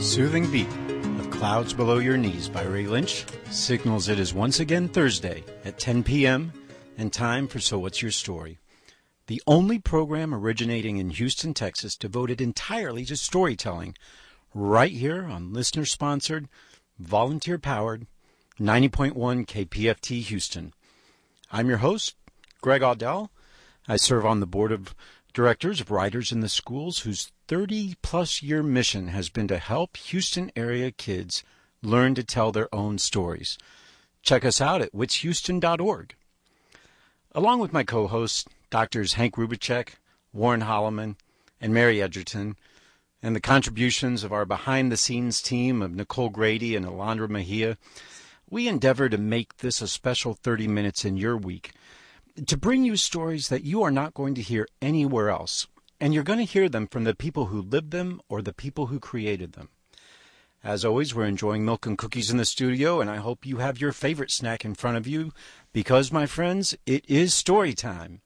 Soothing Beat of Clouds Below Your Knees by Ray Lynch signals it is once again Thursday at 10 p.m. and time for So What's Your Story? The only program originating in Houston, Texas devoted entirely to storytelling right here on listener-sponsored, volunteer-powered 90.1 KPFT Houston. I'm your host, Greg Audell. I serve on the board of directors of Writers in the Schools, whose 30-plus year mission has been to help Houston area kids learn to tell their own stories. Check us out at witshouston.org. Along with my co-hosts, Drs. Hank Rubicek, Warren Holloman, and Mary Edgerton, and the contributions of our behind-the-scenes team of Nicole Grady and Alondra Mejia, we endeavor to make this a special 30 minutes in your week to bring you stories that you are not going to hear anywhere else, and you're going to hear them from the people who lived them or the people who created them. As always, we're enjoying milk and cookies in the studio, and I hope you have your favorite snack in front of you because, my friends, it is story time.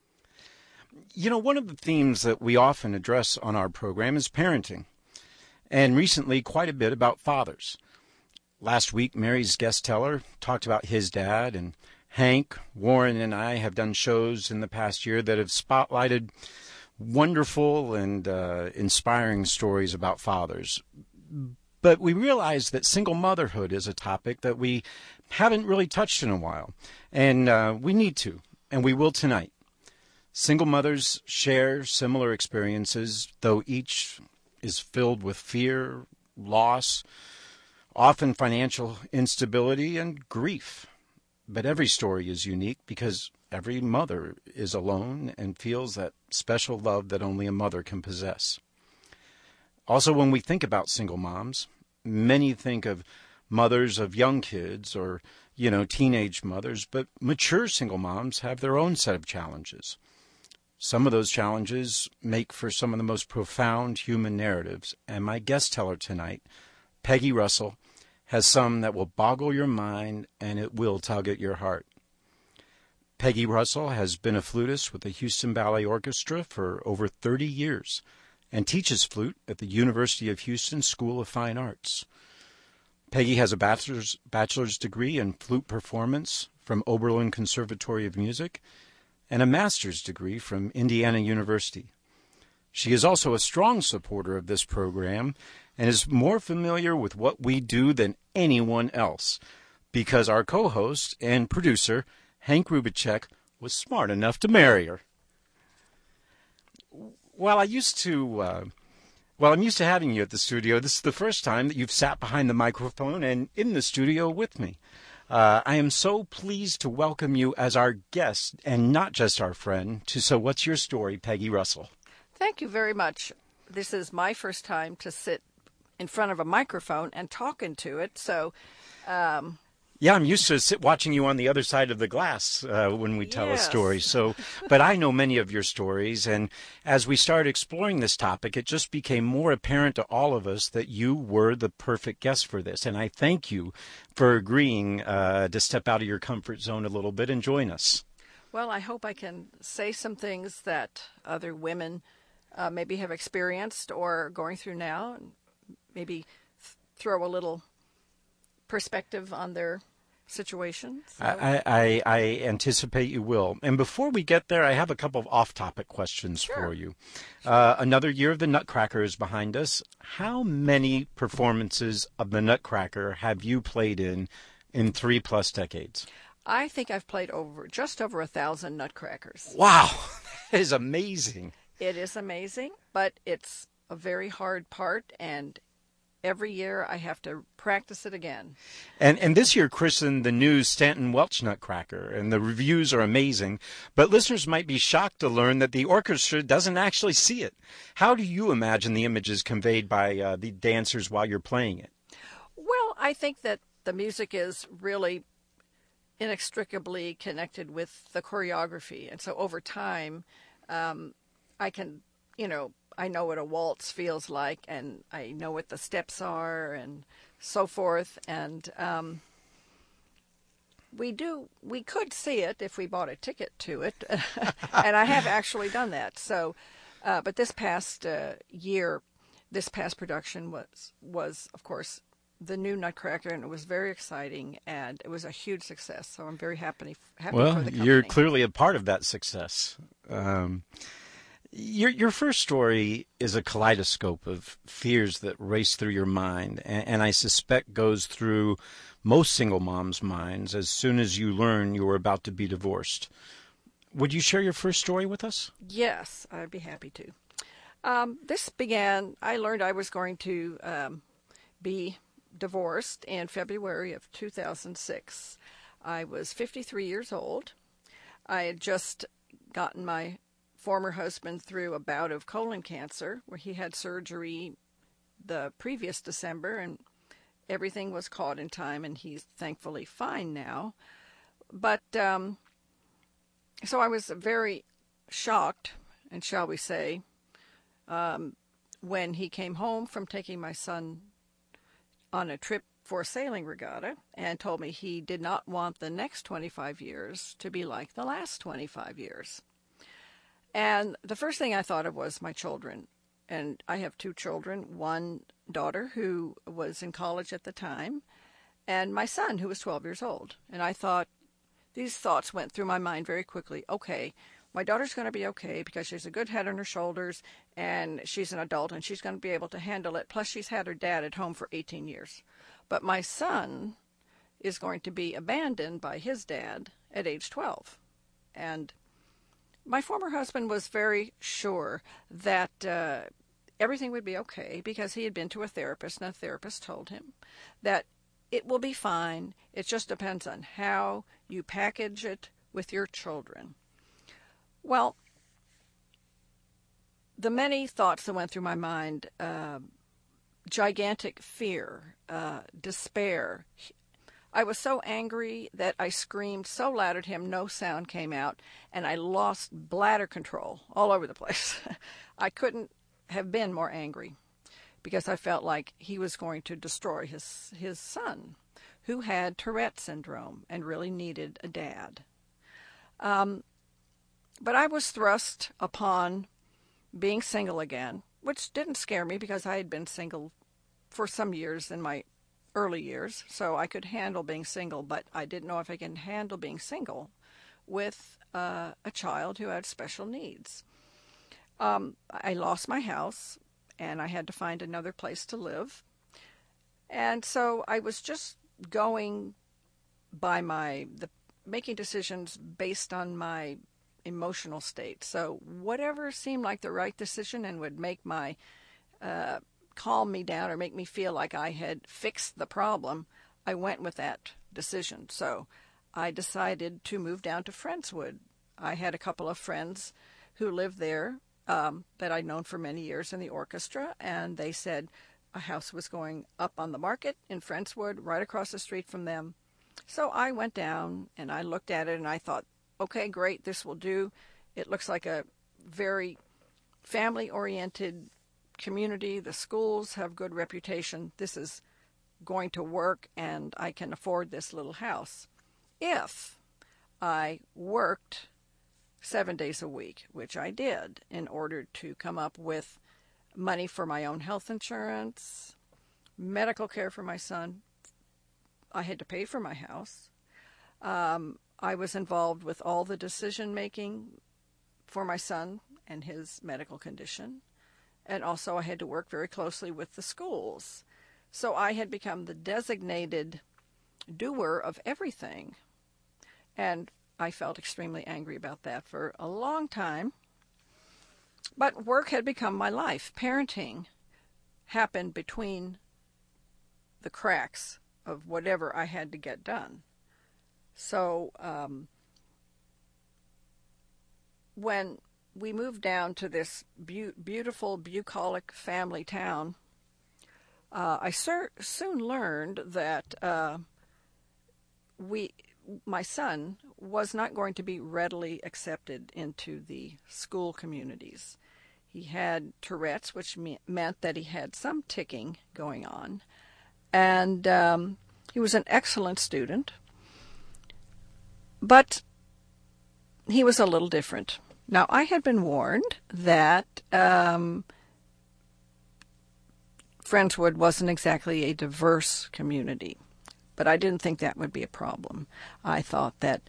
You know, one of the themes that we often address on our program is parenting, and recently quite a bit about fathers. Last week, Mary's guest teller talked about his dad, and Hank, Warren, and I have done shows in the past year that have spotlighted wonderful and inspiring stories about fathers. But we realize that single motherhood is a topic that we haven't really touched in a while, and we need to, and we will tonight. Single mothers share similar experiences, though each is filled with fear, loss, often financial instability, and grief. But every story is unique because every mother is alone and feels that special love that only a mother can possess. Also, when we think about single moms, many think of mothers of young kids or, teenage mothers, but mature single moms have their own set of challenges. Some of those challenges make for some of the most profound human narratives, and my guest teller tonight, Peggy Russell, has some that will boggle your mind and it will tug at your heart. Peggy Russell has been a flutist with the Houston Ballet Orchestra for over 30 years and teaches flute at the University of Houston School of Fine Arts. Peggy has a bachelor's degree in flute performance from Oberlin Conservatory of Music and a master's degree from Indiana University. She is also a strong supporter of this program and is more familiar with what we do than anyone else because our co-host and producer, Hank Rubicek, was smart enough to marry her. I'm used to having you at the studio. This is the first time that you've sat behind the microphone and in the studio with me. I am so pleased to welcome you as our guest and not just our friend to So What's Your Story, Peggy Russell. Thank you very much. This is my first time to sit in front of a microphone and talk into it, so... Yeah, I'm used to watching you on the other side of the glass when we tell a story. But I know many of your stories, and as we started exploring this topic, it just became more apparent to all of us that you were the perfect guest for this. And I thank you for agreeing to step out of your comfort zone a little bit and join us. Well, I hope I can say some things that other women maybe have experienced or going through now, and maybe throw a little perspective on their situation. So. I anticipate you will. And before we get there, I have a couple of off-topic questions for you. Another year of the Nutcracker is behind us. How many performances of the Nutcracker have you played in 3+ decades? I think I've played just over 1,000 Nutcrackers. Wow, that is amazing. It is amazing, but it's a very hard part, and every year I have to practice it again. And this year christened the new Stanton Welch Nutcracker, and the reviews are amazing. But listeners might be shocked to learn that the orchestra doesn't actually see it. How do you imagine the images conveyed by the dancers while you're playing it? Well, I think that the music is really inextricably connected with the choreography. And so over time, I can, I know what a waltz feels like, and I know what the steps are, and so forth. And we could see it if we bought a ticket to it, and I have actually done that. So, but this past year, this past production was of course the new Nutcracker, and it was very exciting, and it was a huge success. So I'm very happy for the company. You're clearly a part of that success. Your first story is a kaleidoscope of fears that race through your mind, and I suspect goes through most single moms' minds as soon as you learn you were about to be divorced. Would you share your first story with us? Yes, I'd be happy to. This began, I learned I was going to be divorced in February of 2006. I was 53 years old. I had just gotten my former husband through a bout of colon cancer where he had surgery the previous December, and everything was caught in time, and he's thankfully fine now. But so I was very shocked, and shall we say, when he came home from taking my son on a trip for a sailing regatta and told me he did not want the next 25 years to be like the last 25 years. And the first thing I thought of was my children. And I have 2 children, one daughter who was in college at the time, and my son who was 12 years old. And I thought, these thoughts went through my mind very quickly. Okay, my daughter's going to be okay because she's a good head on her shoulders, and she's an adult, and she's going to be able to handle it. Plus, she's had her dad at home for 18 years. But my son is going to be abandoned by his dad at age 12. And my former husband was very sure that everything would be okay because he had been to a therapist, and a therapist told him that it will be fine. It just depends on how you package it with your children. Well, the many thoughts that went through my mind, gigantic fear, despair. I was so angry that I screamed so loud at him, no sound came out, and I lost bladder control all over the place. I couldn't have been more angry because I felt like he was going to destroy his son, who had Tourette syndrome and really needed a dad. But I was thrust upon being single again, which didn't scare me because I had been single for some years in my early years, so I could handle being single, but I didn't know if I could handle being single with a child who had special needs. I lost my house, and I had to find another place to live. And so I was just going by making decisions based on my emotional state. So whatever seemed like the right decision and would make my calm me down or make me feel like I had fixed the problem, I went with that decision. So I decided to move down to Friendswood. I had a couple of friends who lived there that I'd known for many years in the orchestra, and they said a house was going up on the market in Friendswood, right across the street from them. So I went down and I looked at it and I thought, okay, great, this will do. It looks like a very family-oriented community. The schools have good reputation. This is going to work, and I can afford this little house if I worked 7 days a week, which I did in order to come up with money for my own health insurance, medical care for my son. I had to pay for my house. I was involved with all the decision making for my son and his medical condition. And also I had to work very closely with the schools. So I had become the designated doer of everything. And I felt extremely angry about that for a long time. But work had become my life. Parenting happened between the cracks of whatever I had to get done. So when we moved down to this beautiful, bucolic family town, I soon learned that my son was not going to be readily accepted into the school communities. He had Tourette's, which meant that he had some ticking going on, and he was an excellent student, but he was a little different. Now, I had been warned that Friendswood wasn't exactly a diverse community, but I didn't think that would be a problem. I thought that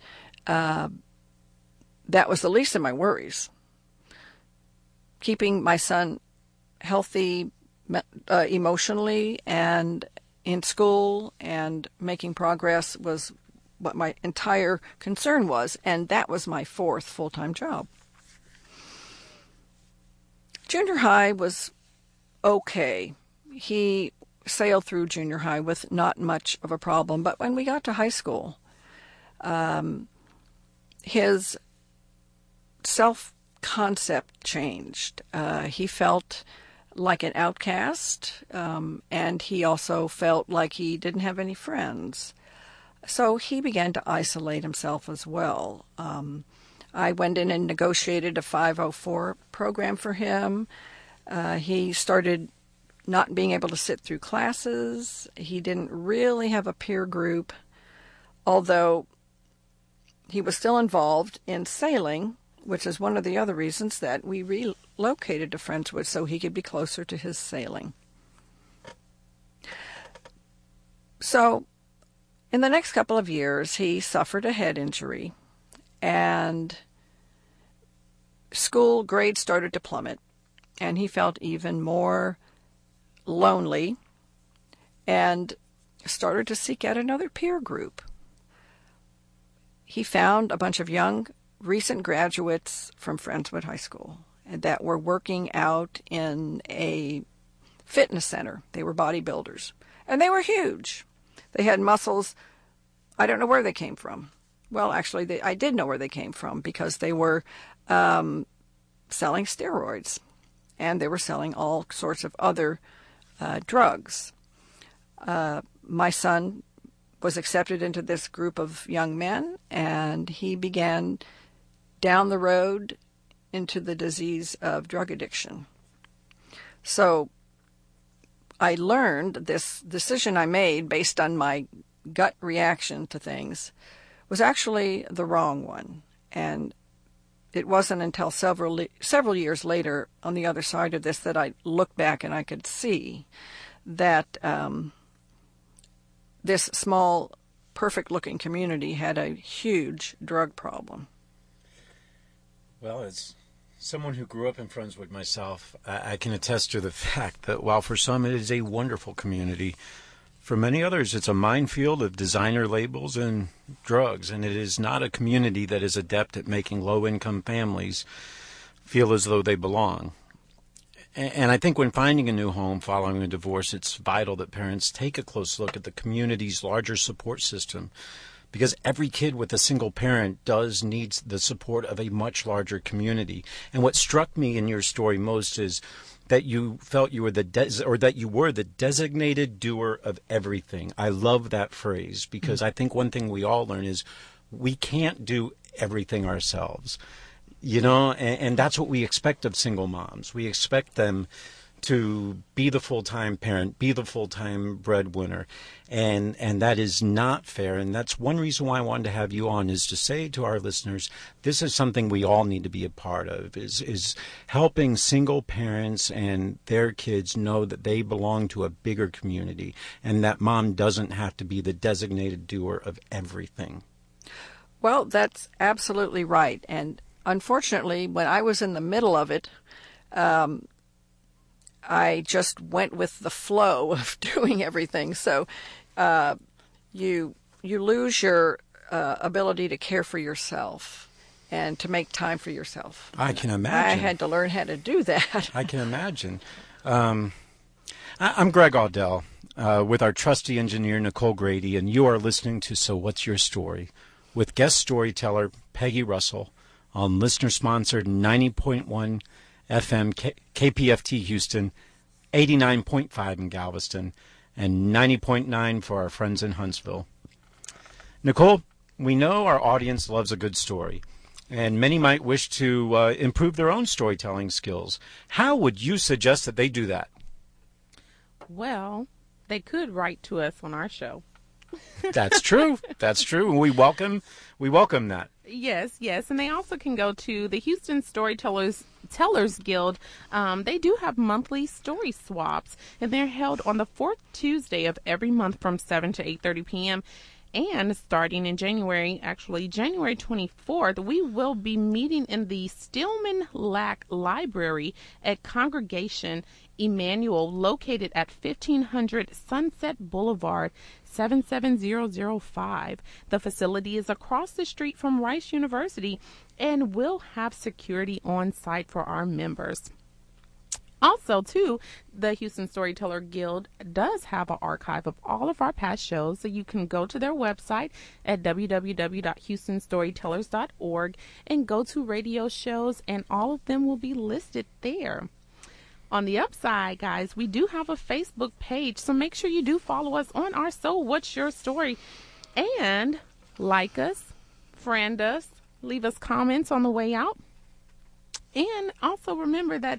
that was the least of my worries. Keeping my son healthy emotionally and in school and making progress was what my entire concern was, and that was my fourth full-time job. Junior high was okay. He sailed through junior high with not much of a problem, but when we got to high school, his self-concept changed. He felt like an outcast, and he also felt like he didn't have any friends. So he began to isolate himself as well. I went in and negotiated a 504 program for him. He started not being able to sit through classes. He didn't really have a peer group, although he was still involved in sailing, which is one of the other reasons that we relocated to Friendswood, so he could be closer to his sailing. So, in the next couple of years, he suffered a head injury, and school grades started to plummet, and he felt even more lonely and started to seek out another peer group. He found a bunch of young recent graduates from Friendswood High School that were working out in a fitness center. They were bodybuilders, and they were huge. They had muscles. I don't know where they came from. Well, actually, I did know where they came from because they were selling steroids, and they were selling all sorts of other drugs. My son was accepted into this group of young men, and he began down the road into the disease of drug addiction. So I learned this decision I made based on my gut reaction to things was actually the wrong one. And it wasn't until several years later on the other side of this that I looked back and I could see that this small, perfect-looking community had a huge drug problem. Well, as someone who grew up in Friendswood myself, I can attest to the fact that while for some it is a wonderful community, for many others it's a minefield of designer labels and drugs, and it is not a community that is adept at making low-income families feel as though they belong. And I think when finding a new home following a divorce, it's vital that parents take a close look at the community's larger support system, because every kid with a single parent does need the support of a much larger community. And what struck me in your story most is that you felt you were the designated doer of everything. I love that phrase, because I think one thing we all learn is we can't do everything ourselves. You know, and that's what we expect of single moms. We expect them to be the full-time parent, be the full-time breadwinner, and that is not fair. And that's one reason why I wanted to have you on, is to say to our listeners, this is something we all need to be a part of, is helping single parents and their kids know that they belong to a bigger community and that mom doesn't have to be the designated doer of everything. Well, that's absolutely right. And unfortunately, when I was in the middle of it, I just went with the flow of doing everything. So you lose your ability to care for yourself and to make time for yourself. I can imagine. I had to learn how to do that. I can imagine. I'm Greg Audell with our trusty engineer, Nicole Grady, and you are listening to So What's Your Story with guest storyteller Peggy Russell on listener-sponsored 90.1 FM KPFT Houston, 89.5 in Galveston, and 90.9 for our friends in Huntsville. Nicole, we know our audience loves a good story, and many might wish to improve their own storytelling skills. How would you suggest that they do that? Well, they could write to us on our show. That's true. That's true. And we welcome that. Yes. And they also can go to the Houston Storytellers Tellers Guild, they do have monthly story swaps, and they're held on the fourth Tuesday of every month from 7 to 8:30 p.m. And starting in January, actually January 24th, we will be meeting in the Stillman Lack Library at Congregation Emmanuel, located at 1500 Sunset Boulevard, 77005. The facility is across the street from Rice University and will have security on site for our members. Also, too, the Houston Storyteller Guild does have an archive of all of our past shows, so you can go to their website at www.houstonstorytellers.org and go to radio shows, and all of them will be listed there. On the upside, guys, we do have a Facebook page, so make sure you do follow us on our So What's Your Story, and like us, friend us, leave us comments on the way out, and also remember that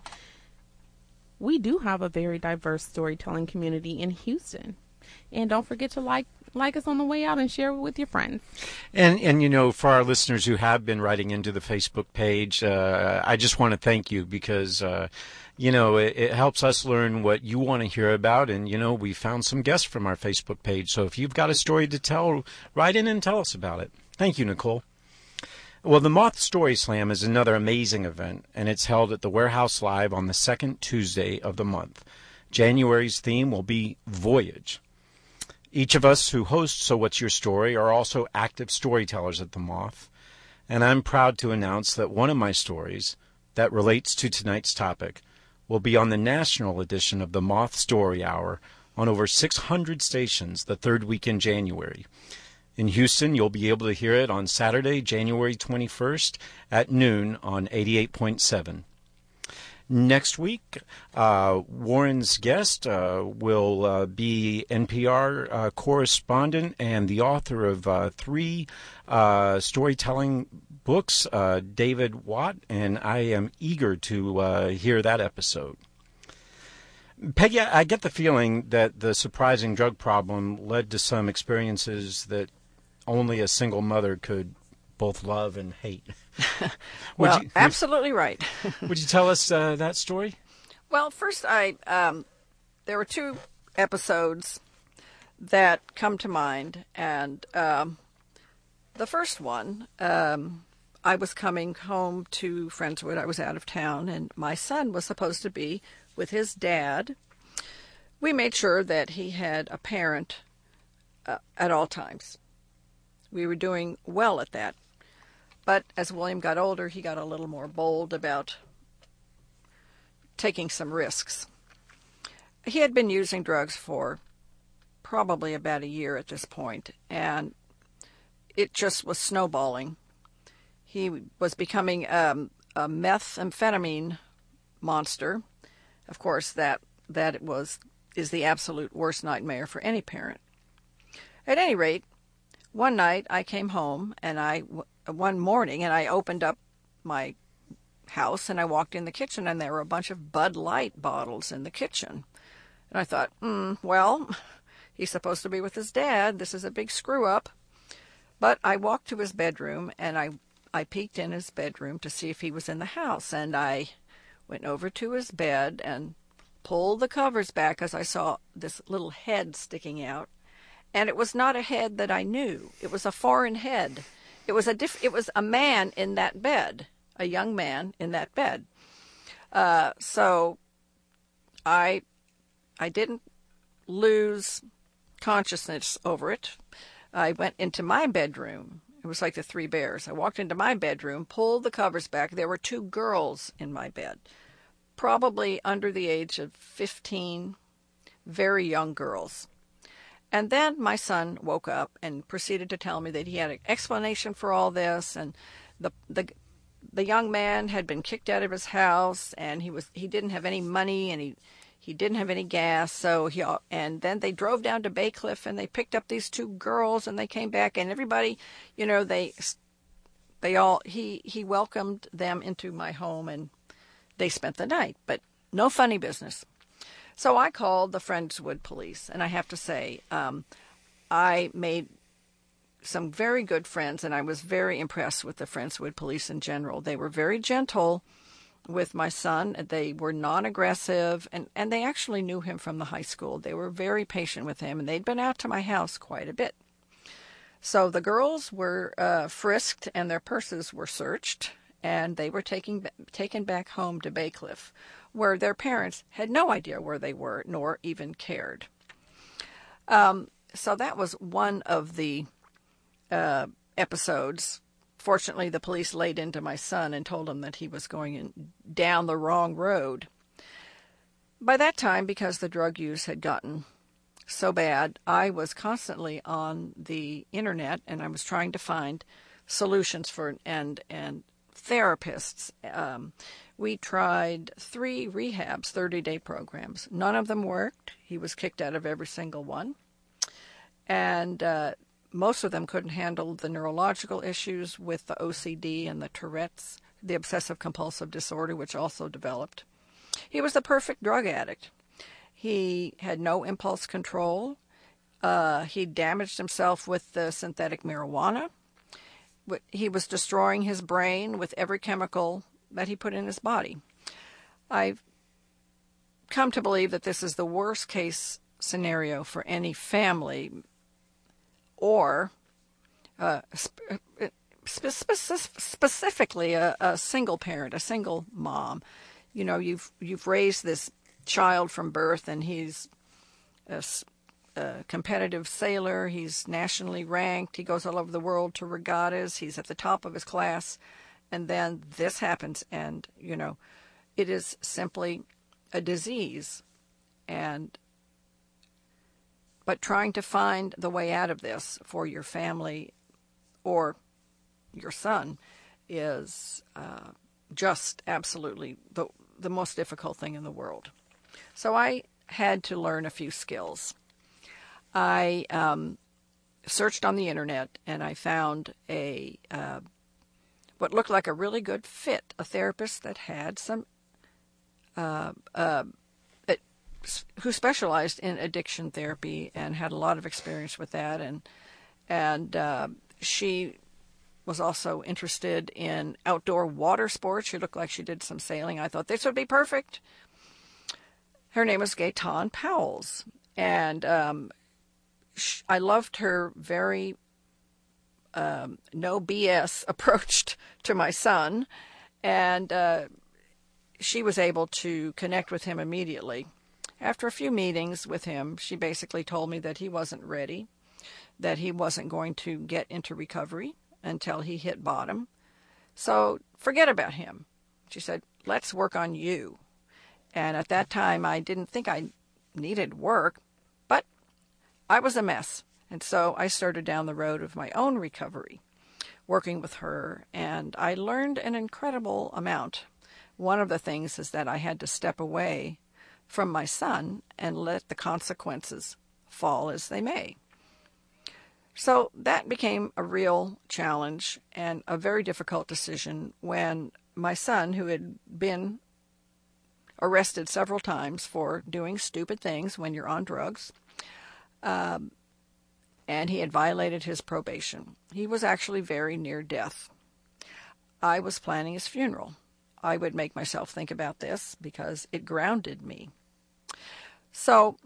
we do have a very diverse storytelling community in Houston. And don't forget to like us on the way out and share it with your friends. And you know, for our listeners who have been writing into the Facebook page, I just want to thank you because, you know, it helps us learn what you want to hear about. And, you know, we found some guests from our Facebook page. So if you've got a story to tell, write in and tell us about it. Thank you, Nicole. Well, the Moth Story Slam is another amazing event, and it's held at the Warehouse Live on the second Tuesday of the month. January's theme will be Voyage. Each of us who host So What's Your Story are also active storytellers at the Moth, and I'm proud to announce that one of my stories that relates to tonight's topic will be on the national edition of the Moth Story Hour on over 600 stations the third week in January. In Houston, you'll be able to hear it on Saturday, January 21st at noon on 88.7. Next week, Warren's guest will be NPR correspondent and the author of 3 storytelling books, David Watt, and I am eager to hear that episode. Peggy, I get the feeling that the surprising drug problem led to some experiences that only a single mother could both love and hate. Well, absolutely right. Would you tell us that story? Well, first, there were 2 episodes that come to mind, and the first one, I was coming home to Friendswood. I was out of town, and my son was supposed to be with his dad. We made sure that he had a parent at all times. We were doing well at that. But as William got older, he got a little more bold about taking some risks. He had been using drugs for probably about a year at this point, and it just was snowballing. He was becoming a methamphetamine monster. Of course, that is the absolute worst nightmare for any parent. At any rate, one night I came home, and one morning, and I opened up my house, and I walked in the kitchen, and there were a bunch of Bud Light bottles in the kitchen. And I thought, well, he's supposed to be with his dad. This is a big screw-up. But I walked to his bedroom, and I peeked in his bedroom to see if he was in the house, and I went over to his bed and pulled the covers back as I saw this little head sticking out. And it was not a head that I knew. It was a foreign head. It was a man in that bed, a young man in that bed. So I didn't lose consciousness over it. I went into my bedroom. It was like the 3 Bears. I walked into my bedroom, pulled the covers back. There were 2 girls in my bed, probably under the age of 15, very young girls. And then my son woke up and proceeded to tell me that he had an explanation for all this, and the young man had been kicked out of his house, and he didn't have any money, and he didn't have any gas, so and then they drove down to Bay Cliff, and they picked up these 2 girls, and they came back, and everybody, you know, he welcomed them into my home, and they spent the night, but no funny business. So I called the Friendswood police, and I have to say, I made some very good friends, and I was very impressed with the Friendswood police in general. They were very gentle, with my son. They were non-aggressive, and they actually knew him from the high school. They were very patient with him, and they'd been out to my house quite a bit. So the girls were frisked, and their purses were searched, and they were taken back home to Baycliff, where their parents had no idea where they were, nor even cared. So that was one of the episodes. Fortunately, the police laid into my son and told him that he was going down the wrong road. By that time, because the drug use had gotten so bad, I was constantly on the internet, and I was trying to find solutions for and therapists. We tried 3 rehabs, 30-day programs. None of them worked. He was kicked out of every single one. And most of them couldn't handle the neurological issues with the OCD and the Tourette's, the obsessive-compulsive disorder, which also developed. He was the perfect drug addict. He had no impulse control. He damaged himself with the synthetic marijuana. He was destroying his brain with every chemical that he put in his body. I've come to believe that this is the worst case scenario for any family, or specifically a single parent, a single mom. You know, you've raised this child from birth, and he's a competitive sailor. He's nationally ranked. He goes all over the world to regattas. He's at the top of his class. And then this happens, and, you know, it is simply a disease. But trying to find the way out of this for your family or your son is just absolutely the most difficult thing in the world. So I had to learn a few skills. I searched on the internet, and I found what looked like a really good fit, a therapist that had some who specialized in addiction therapy and had a lot of experience with that, and she was also interested in outdoor water sports. She looked like she did some sailing. I thought this would be perfect. Her name was Gaetan Powles, and I loved her very no BS approach to my son, and she was able to connect with him immediately. After a few meetings with him, she basically told me that he wasn't ready, that he wasn't going to get into recovery until he hit bottom. So forget about him. She said, let's work on you. And at that time, I didn't think I needed work, but I was a mess. And so I started down the road of my own recovery, working with her, and I learned an incredible amount. One of the things is that I had to step away from my son and let the consequences fall as they may. So that became a real challenge and a very difficult decision when my son, who had been arrested several times for doing stupid things when you're on drugs, and he had violated his probation. He was actually very near death. I was planning his funeral. I would make myself think about this because it grounded me. So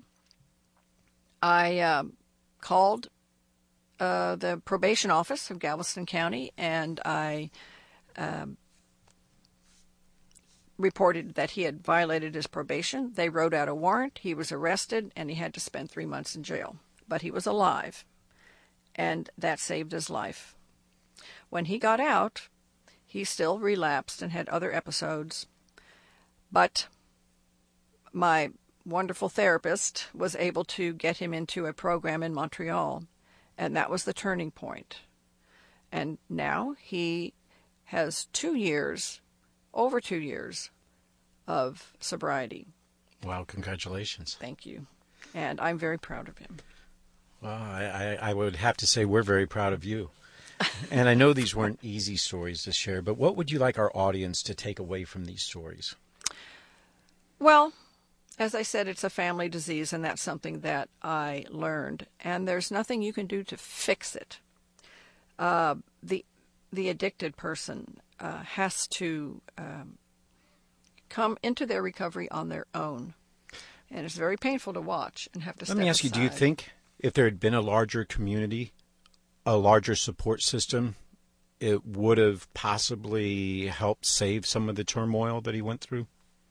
I called the probation office of Galveston County, and I reported that he had violated his probation. They wrote out a warrant. He was arrested, and he had to spend 3 months in jail. But he was alive, and that saved his life. When he got out, he still relapsed and had other episodes, but my wonderful therapist was able to get him into a program in Montreal, and that was the turning point. And now he has 2 years, over 2 years, of sobriety. Wow, congratulations. Thank you. And I'm very proud of him. Well, I would have to say we're very proud of you. And I know these weren't easy stories to share, but what would you like our audience to take away from these stories? Well, as I said, it's a family disease, and that's something that I learned. And there's nothing you can do to fix it. The addicted person has to come into their recovery on their own. And it's very painful to watch and have to step aside. Let me ask you, do you think if there had been a larger community, a larger support system, it would have possibly helped save some of the turmoil that he went through?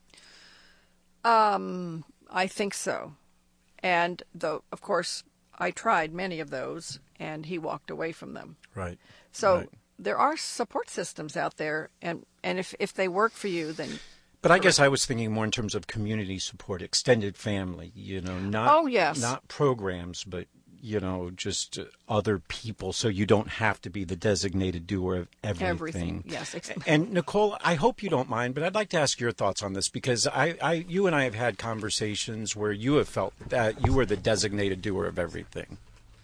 I think so. And though, of course, I tried many of those, and he walked away from them. Right. So right. There are support systems out there, and if they work for you, then... But I guess I was thinking more in terms of community support, extended family, not, oh, yes. not programs, but, just other people, so you don't have to be the designated doer of everything. Yes. And Nicole, I hope you don't mind, but I'd like to ask your thoughts on this, because you and I have had conversations where you have felt that you were the designated doer of everything.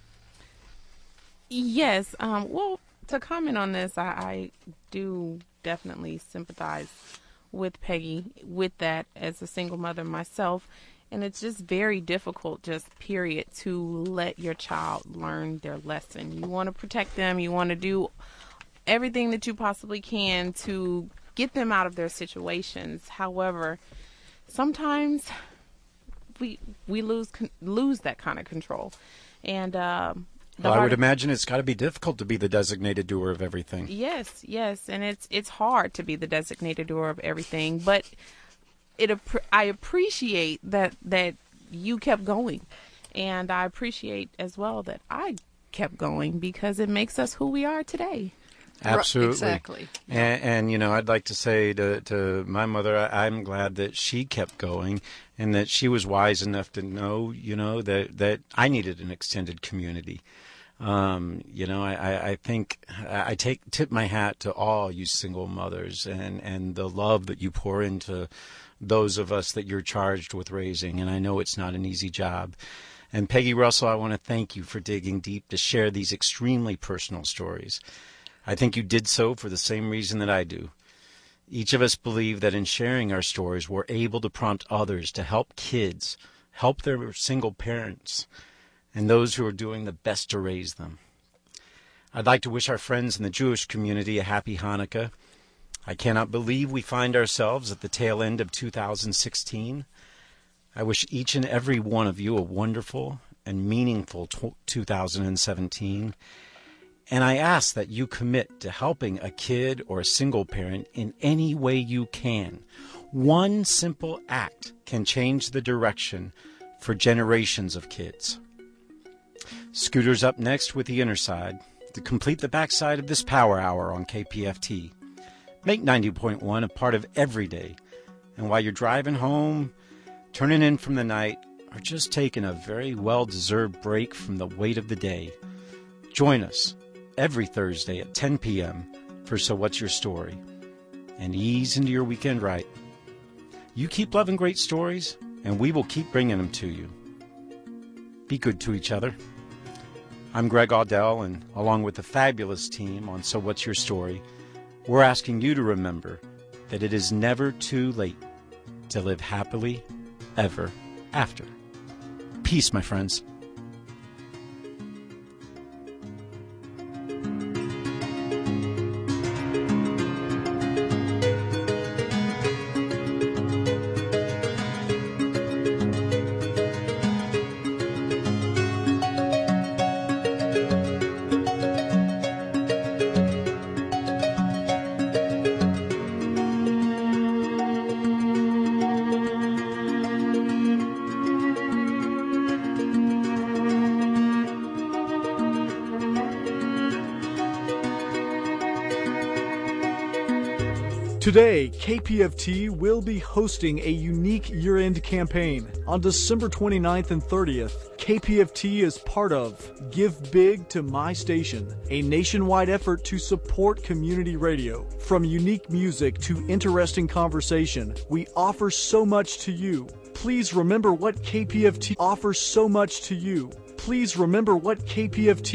Yes. Well, to comment on this, I do definitely sympathize with Peggy with that as a single mother myself. And it's just very difficult, period, to let your child learn their lesson. You want to protect them. You want to do everything that you possibly can to get them out of their situations. However, sometimes we lose that kind of control. And I would imagine it's got to be difficult to be the designated doer of everything. Yes, and it's hard to be the designated doer of everything, but I appreciate that you kept going, and I appreciate as well that I kept going, because it makes us who we are today. Absolutely. Exactly. And I'd like to say to my mother, I'm glad that she kept going, and that she was wise enough to know, that I needed an extended community. I think I tip my hat to all you single mothers and the love that you pour into those of us that you're charged with raising. And I know it's not an easy job. And Peggy Russell, I want to thank you for digging deep to share these extremely personal stories. I think you did so for the same reason that I do. Each of us believe that in sharing our stories, we're able to prompt others to help kids, help their single parents, and those who are doing the best to raise them. I'd like to wish our friends in the Jewish community a happy Hanukkah. I cannot believe we find ourselves at the tail end of 2016. I wish each and every one of you a wonderful and meaningful 2017. And I ask that you commit to helping a kid or a single parent in any way you can. One simple act can change the direction for generations of kids. Scooter's up next with The Inner Side to complete the backside of this Power Hour on KPFT. Make 90.1 a part of every day. And while you're driving home, turning in from the night, or just taking a very well-deserved break from the weight of the day, join us every Thursday at 10 p.m. for So What's Your Story? And ease into your weekend right. You keep loving great stories, and we will keep bringing them to you. Be good to each other. I'm Greg Audell, and along with the fabulous team on So What's Your Story, we're asking you to remember that it is never too late to live happily ever after. Peace, my friends. Today, KPFT will be hosting a unique year-end campaign. On December 29th and 30th, KPFT is part of Give Big to My Station, a nationwide effort to support community radio. From unique music to interesting conversation, we offer so much to you. Please remember what KPFT offers so much to you. Please remember what KPFT